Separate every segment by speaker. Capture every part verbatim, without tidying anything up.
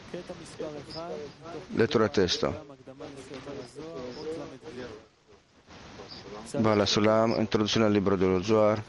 Speaker 1: Lettura testo. Bala Sulam, introduzione al libro dello Zohar.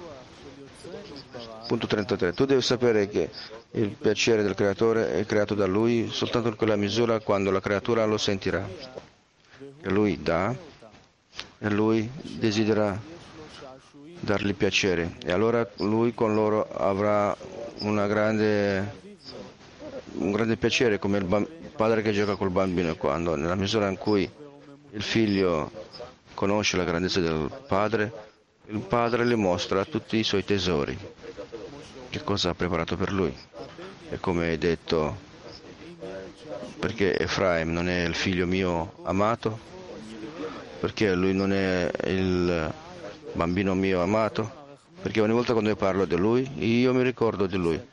Speaker 1: Punto trentatré. Tu devi sapere che il piacere del creatore è creato da lui soltanto in quella misura quando la creatura lo sentirà. E lui dà, e lui desidera dargli piacere. E allora lui con loro avrà una grande, un grande piacere, come il bamb- padre che gioca col bambino, quando nella misura in cui il figlio conosce la grandezza del padre, il padre gli mostra tutti i suoi tesori, che cosa ha preparato per lui. E come hai detto, perché Efraim non è il figlio mio amato? Perché lui non è il bambino mio amato? Perché ogni volta quando io parlo di lui, io mi ricordo di lui,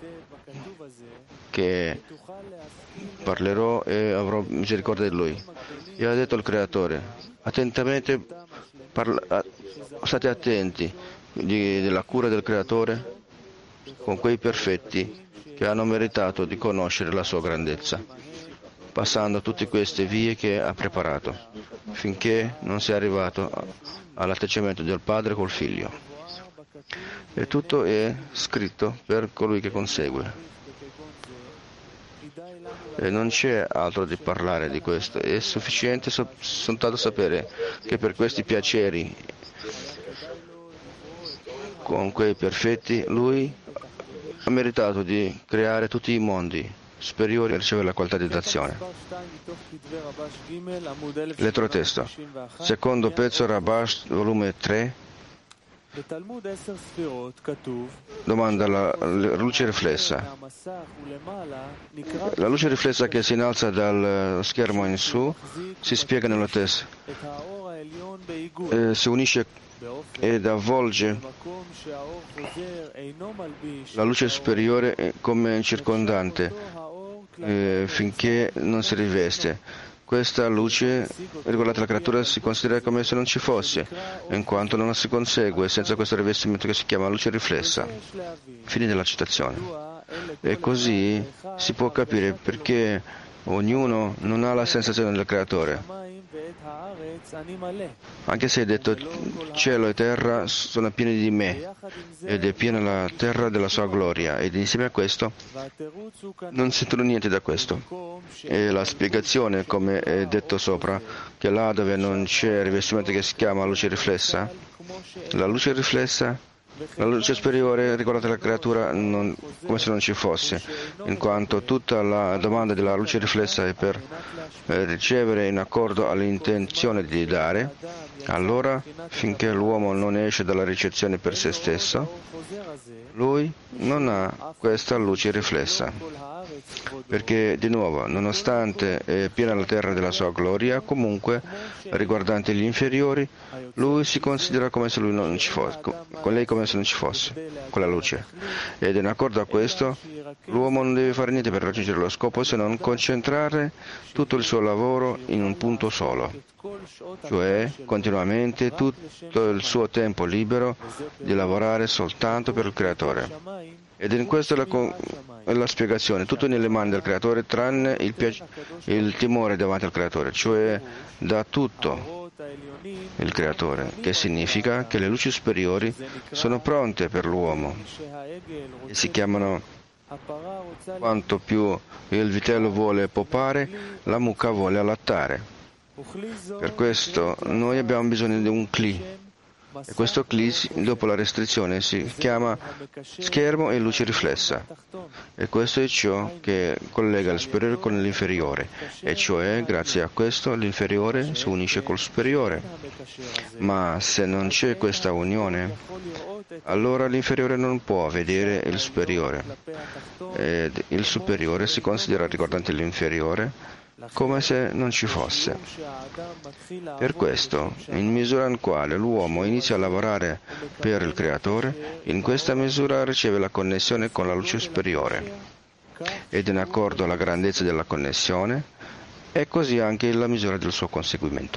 Speaker 1: che parlerò e avrò misericordia di lui. E ha detto il creatore, attentamente, parla, state attenti di, della cura del creatore con quei perfetti che hanno meritato di conoscere la sua grandezza, passando tutte queste vie che ha preparato, finché non sia arrivato all'attacciamento del padre col figlio. E tutto è scritto per colui che consegue. E non c'è altro di parlare di questo, è sufficiente so- soltanto sapere che per questi piaceri con quei perfetti lui ha meritato di creare tutti i mondi superiori e ricevere la qualità di d'azione. Lettera testo. Secondo pezzo Rabash, volume tre. Domanda la, la luce riflessa. La luce riflessa che si innalza dal schermo in su si spiega nello testo. Eh, si unisce ed avvolge la luce superiore come circondante eh, finché non si riveste. Questa luce riguardante la creatura si considera come se non ci fosse, in quanto non si consegue senza questo rivestimento che si chiama luce riflessa. Fine della citazione. E così si può capire perché ognuno non ha la sensazione del creatore. Anche se è detto cielo e terra sono pieni di me ed è piena la terra della sua gloria, ed insieme a questo non sentono niente da questo. E la spiegazione, come è detto sopra, che là dove non c'è rivestimento che si chiama luce riflessa, la luce riflessa, la luce superiore riguarda la creatura non, come se non ci fosse, in quanto tutta la domanda della luce riflessa è per eh, ricevere in accordo all'intenzione di dare. Allora, finché l'uomo non esce dalla ricezione per se stesso, lui non ha questa luce riflessa, perché di nuovo, nonostante è piena la terra della sua gloria, comunque, riguardante gli inferiori, lui si considera come se lui non ci fosse, con lei come se non ci fosse, con la luce. Ed in accordo a questo, l'uomo non deve fare niente per raggiungere lo scopo se non concentrare tutto il suo lavoro in un punto solo, cioè continuamente tutto il suo tempo libero di lavorare soltanto per il Creatore. Ed in questo è la, con- è la spiegazione, tutto nelle mani del Creatore tranne il, piace- il timore davanti al Creatore, cioè da tutto il Creatore, che significa che le luci superiori sono pronte per l'uomo e si chiamano: quanto più il vitello vuole popare, la mucca vuole allattare. Per questo noi abbiamo bisogno di un cli, e questo cli, dopo la restrizione, si chiama schermo e luce riflessa, e questo è ciò che collega il superiore con l'inferiore, e cioè grazie a questo l'inferiore si unisce col superiore. Ma se non c'è questa unione, allora l'inferiore non può vedere il superiore, ed il superiore si considera riguardante l'inferiore come se non ci fosse. Per questo, in misura in quale l'uomo inizia a lavorare per il Creatore, in questa misura riceve la connessione con la luce superiore, ed in accordo alla grandezza della connessione, è così anche la misura del suo conseguimento.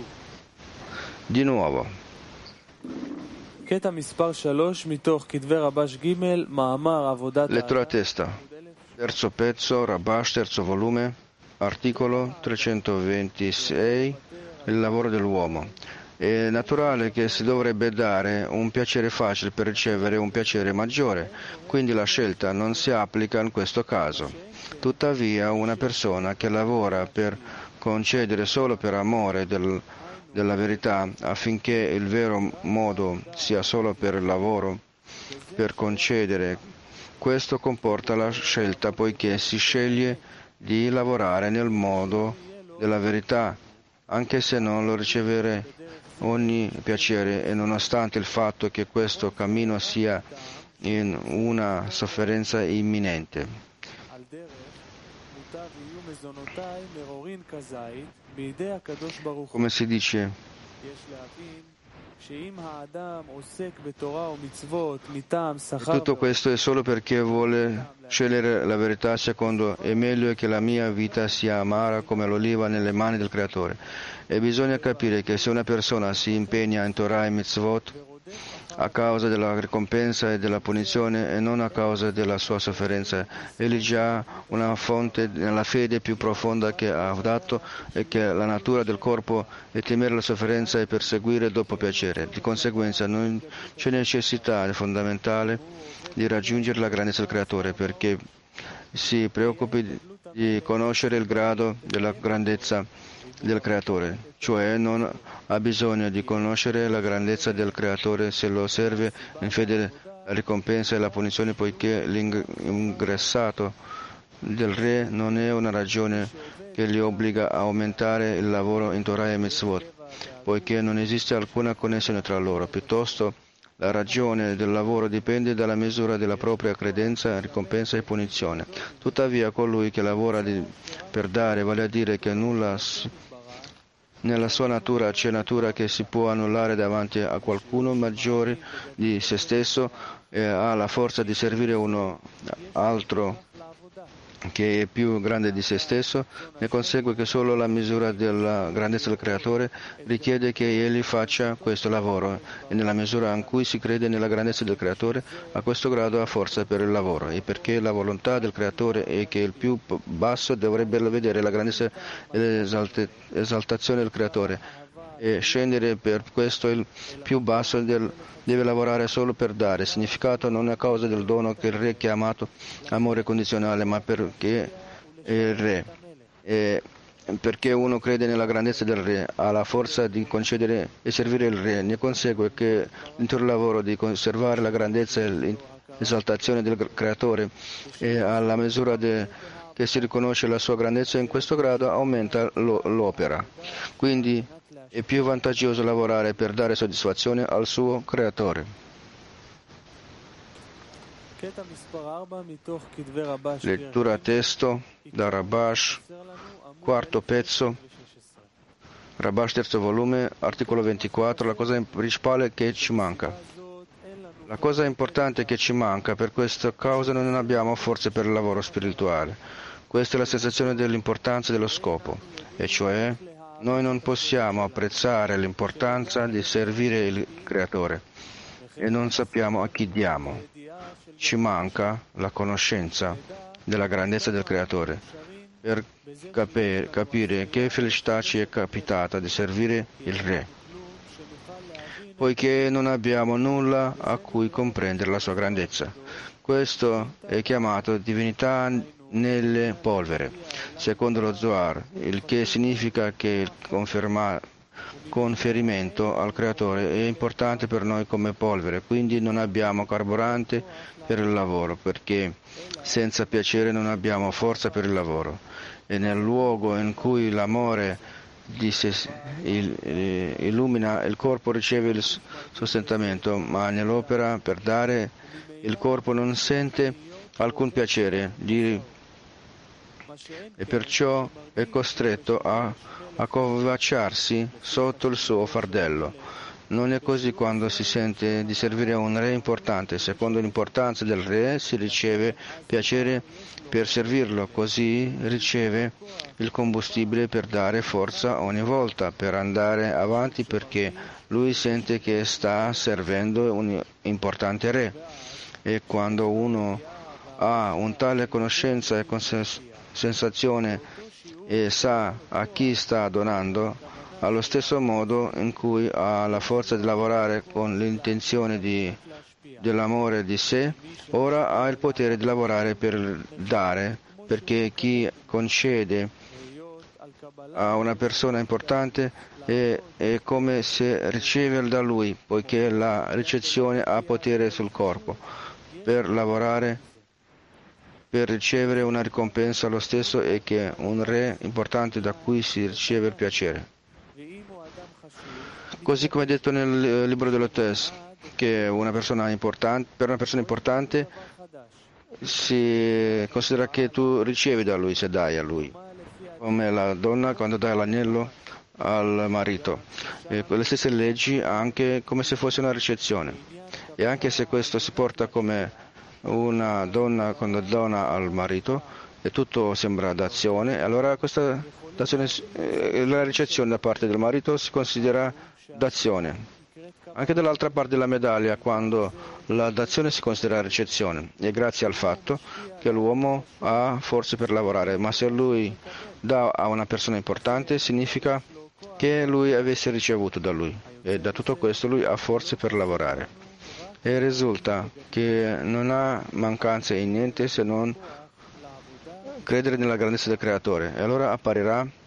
Speaker 1: Di nuovo, lettura a testa. Terzo pezzo, Rabash, terzo volume, articolo trecentoventisei, il lavoro dell'uomo. È naturale che si dovrebbe dare un piacere facile per ricevere un piacere maggiore, quindi la scelta non si applica in questo caso. Tuttavia, una persona che lavora per concedere solo per amore del, della verità, affinché il vero modo sia solo per il lavoro, per concedere, questo comporta la scelta poiché si sceglie di lavorare nel modo della verità, anche se non lo ricevere ogni piacere, e nonostante il fatto che questo cammino sia in una sofferenza imminente. Come si dice, tutto questo è solo perché vuole scegliere la verità secondo è meglio che la mia vita sia amara come l'oliva nelle mani del Creatore. E bisogna capire che se una persona si impegna in Torah e Mitzvot a causa della ricompensa e della punizione e non a causa della sua sofferenza, egli già ha una fonte nella fede più profonda che ha dato, e che la natura del corpo è temere la sofferenza e perseguire dopo piacere. Di conseguenza non c'è necessità fondamentale di raggiungere la grandezza del Creatore, perché si preoccupi di conoscere il grado della grandezza del Creatore, cioè non ha bisogno di conoscere la grandezza del Creatore se lo serve in fede la ricompensa e la punizione, poiché l'ingressato del Re non è una ragione che li obbliga a aumentare il lavoro in Torah e Mitzvot, poiché non esiste alcuna connessione tra loro. Piuttosto, la ragione del lavoro dipende dalla misura della propria credenza, ricompensa e punizione. Tuttavia, colui che lavora di, per dare, vale a dire che nulla nella sua natura c'è natura che si può annullare davanti a qualcuno maggiore di se stesso, e ha la forza di servire uno altro che è più grande di se stesso, ne consegue che solo la misura della grandezza del Creatore richiede che egli faccia questo lavoro, e nella misura in cui si crede nella grandezza del Creatore, a questo grado ha forza per il lavoro, e perché la volontà del Creatore è che il più basso dovrebbe vedere la grandezza e l'esaltazione del Creatore, e scendere per questo il più basso del, deve lavorare solo per dare. Significato non a causa del dono che il Re che ha amato amore condizionale, ma perché è il Re. E perché uno crede nella grandezza del Re, ha la forza di concedere e servire il Re. Ne consegue che l'intero lavoro di conservare la grandezza e l'esaltazione del Creatore, e alla misura de, che si riconosce la sua grandezza in questo grado, aumenta lo, l'opera. Quindi è più vantaggioso lavorare per dare soddisfazione al suo Creatore. Lettura a testo da Rabash, quarto pezzo, Rabash terzo volume, articolo ventiquattro. La cosa principale che ci manca. La cosa importante che ci manca, per questa causa non abbiamo forze per il lavoro spirituale. Questa è la sensazione dell'importanza dello scopo, e cioè noi non possiamo apprezzare l'importanza di servire il Creatore e non sappiamo a chi diamo. Ci manca la conoscenza della grandezza del Creatore per capire, capire che felicità ci è capitata di servire il Re, poiché non abbiamo nulla a cui comprendere la sua grandezza. Questo è chiamato divinità nelle polvere, secondo lo Zohar, il che significa che il conferma, conferimento al Creatore è importante per noi come polvere, quindi non abbiamo carburante per il lavoro, perché senza piacere non abbiamo forza per il lavoro. E nel luogo in cui l'amore di se, il, il, illumina il corpo riceve il sostentamento, ma nell'opera per dare il corpo non sente alcun piacere di e perciò è costretto a accovacciarsi sotto il suo fardello. Non è così quando si sente di servire a un re importante. Secondo l'importanza del re si riceve piacere per servirlo, così riceve il combustibile per dare forza ogni volta, per andare avanti, perché lui sente che sta servendo un importante re. E quando uno ha un tale conoscenza e sensazione e sa a chi sta donando, allo stesso modo in cui ha la forza di lavorare con l'intenzione di, dell'amore di sé, ora ha il potere di lavorare per dare, perché chi concede a una persona importante è, è come se riceve da lui, poiché la ricezione ha potere sul corpo. Per lavorare, per ricevere una ricompensa lo stesso è che un re importante da cui si riceve il piacere. Così come è detto nel libro dell'Otes, che una persona importante, per una persona importante si considera che tu ricevi da lui se dai a lui, come la donna quando dà l'anello al marito. E le stesse leggi anche come se fosse una ricezione. E anche se questo si porta come una donna quando dona al marito e tutto sembra d'azione, allora questa d'azione, eh, la ricezione da parte del marito si considera d'azione. Anche dall'altra parte della medaglia, quando la d'azione si considera ricezione, è grazie al fatto che l'uomo ha forze per lavorare, ma se lui dà a una persona importante significa che lui avesse ricevuto da lui e da tutto questo lui ha forze per lavorare. E risulta che non ha mancanze in niente se non credere nella grandezza del Creatore, e allora apparirà